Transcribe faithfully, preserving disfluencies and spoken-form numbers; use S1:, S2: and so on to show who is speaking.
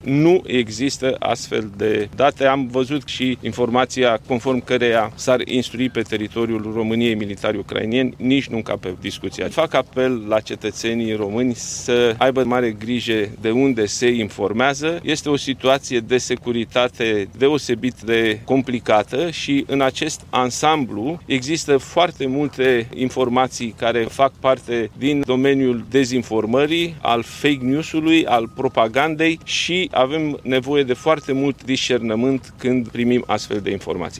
S1: nu există astfel de date. Am văzut și informația conform căreia s-ar instrui pe teritoriul României militari ucrainieni, nici nu încape discuția. Fac apel la cetățenii români să aibă mare grijă de unde se informează. Este o situație de securitate deosebit de complicată și în acest ansamblu există foarte multe informații care fac parte din domeniul dezinformării, al fake news-ului, al propagandei și avem nevoie de foarte mult discernământ când primim astfel de informații.